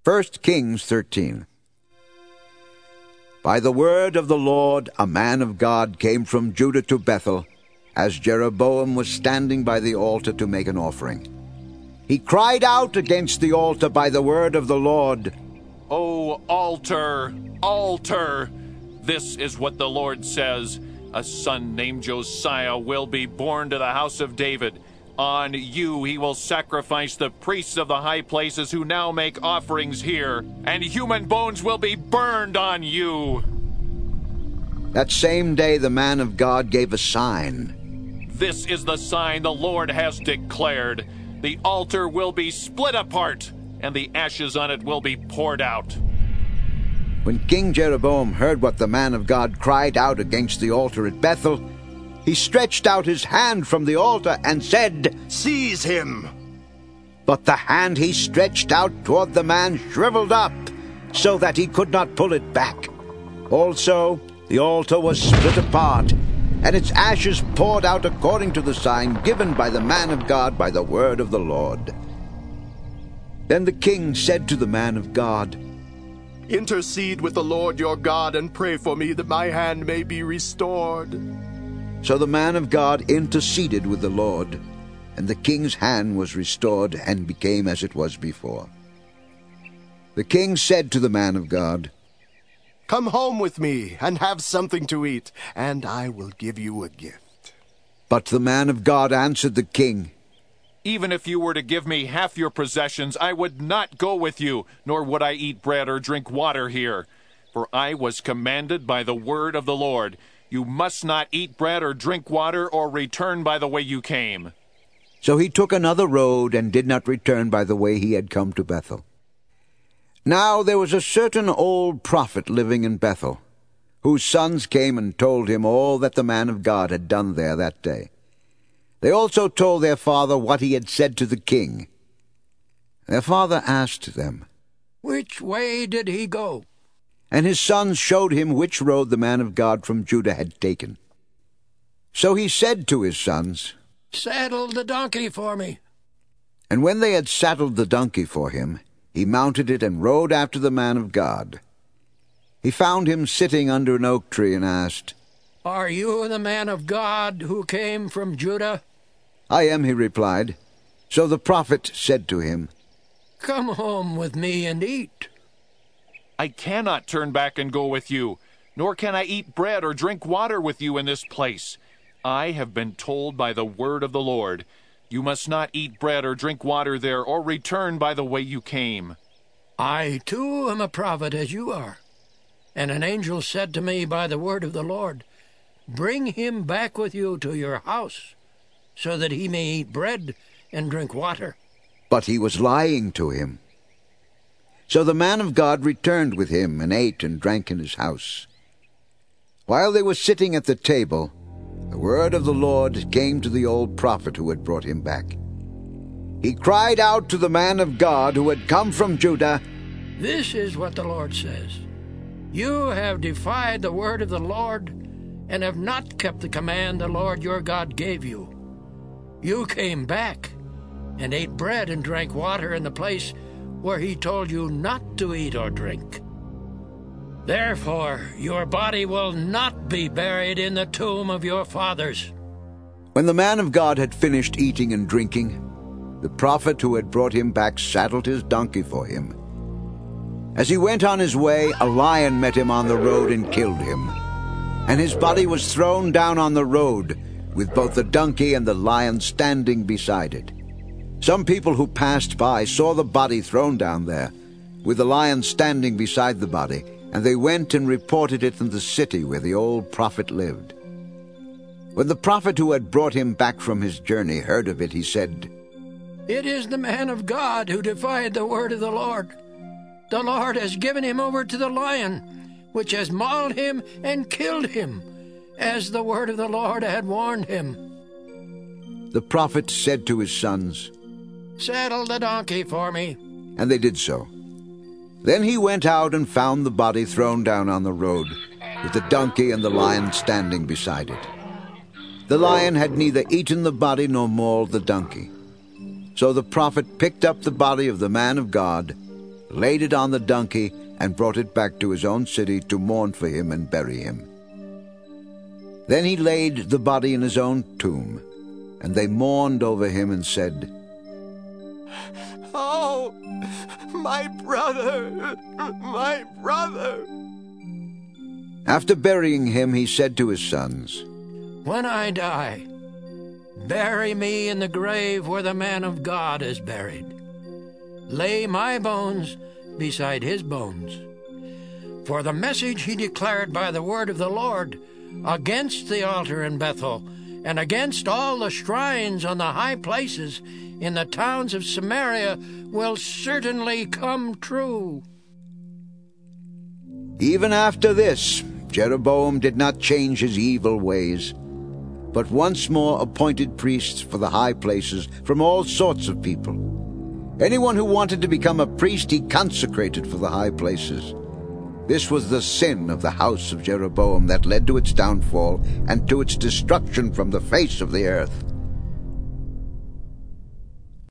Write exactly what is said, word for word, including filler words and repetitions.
First Kings thirteen. By the word of the Lord, a man of God came from Judah to Bethel, as Jeroboam was standing by the altar to make an offering. He cried out against the altar by the word of the Lord, O altar, altar! This is what the Lord says. A son named Josiah will be born to the house of David. On you he will sacrifice the priests of the high places who now make offerings here, and human bones will be burned on you. That same day the man of God gave a sign. This is the sign the Lord has declared. The altar will be split apart, and the ashes on it will be poured out. When King Jeroboam heard what the man of God cried out against the altar at Bethel, he stretched out his hand from the altar and said, "Seize him!" But the hand he stretched out toward the man shriveled up, so that he could not pull it back. Also, the altar was split apart, and its ashes poured out according to the sign given by the man of God by the word of the Lord. Then the king said to the man of God, "Intercede with the Lord your God and pray for me that my hand may be restored." So the man of God interceded with the Lord, and the king's hand was restored and became as it was before. The king said to the man of God, "Come home with me and have something to eat, and I will give you a gift." But the man of God answered the king, Even if you were to give me half your possessions, I would not go with you, nor would I eat bread or drink water here. For I was commanded by the word of the Lord, you must not eat bread or drink water or return by the way you came. So he took another road and did not return by the way he had come to Bethel. Now there was a certain old prophet living in Bethel, whose sons came and told him all that the man of God had done there that day. They also told their father what he had said to the king. Their father asked them, "Which way did he go?" And his sons showed him which road the man of God from Judah had taken. So he said to his sons, "Saddle the donkey for me." And when they had saddled the donkey for him, he mounted it and rode after the man of God. He found him sitting under an oak tree and asked, "Are you the man of God who came from Judah?" "I am," he replied. So the prophet said to him, "Come home with me and eat." I cannot turn back and go with you, nor can I eat bread or drink water with you in this place. I have been told by the word of the Lord, you must not eat bread or drink water there, or return by the way you came. I too am a prophet as you are. And an angel said to me by the word of the Lord, bring him back with you to your house, so that he may eat bread and drink water. But he was lying to him. So the man of God returned with him and ate and drank in his house. While they were sitting at the table, the word of the Lord came to the old prophet who had brought him back. He cried out to the man of God who had come from Judah, This is what the Lord says. You have defied the word of the Lord, and have not kept the command the Lord your God gave you. You came back and ate bread and drank water in the place where he told you not to eat or drink. Therefore, your body will not be buried in the tomb of your fathers. When the man of God had finished eating and drinking, the prophet who had brought him back saddled his donkey for him. As he went on his way, a lion met him on the road and killed him. And his body was thrown down on the road, with both the donkey and the lion standing beside it. Some people who passed by saw the body thrown down there, with the lion standing beside the body, and they went and reported it in the city where the old prophet lived. When the prophet who had brought him back from his journey heard of it, he said, It is the man of God who defied the word of the Lord. The Lord has given him over to the lion, which has mauled him and killed him, as the word of the Lord had warned him. The prophet said to his sons, Saddle the donkey for me. And they did so. Then he went out and found the body thrown down on the road, with the donkey and the lion standing beside it. The lion had neither eaten the body nor mauled the donkey. So the prophet picked up the body of the man of God, laid it on the donkey, and brought it back to his own city to mourn for him and bury him. Then he laid the body in his own tomb, and they mourned over him and said, "Oh, my brother, my brother!" After burying him, he said to his sons, "When I die, bury me in the grave where the man of God is buried. Lay my bones beside his bones. For the message he declared by the word of the Lord against the altar in Bethel, and against all the shrines on the high places in the towns of Samaria will certainly come true." Even after this, Jeroboam did not change his evil ways, but once more appointed priests for the high places from all sorts of people. Anyone who wanted to become a priest he consecrated for the high places. This was the sin of the house of Jeroboam that led to its downfall and to its destruction from the face of the earth.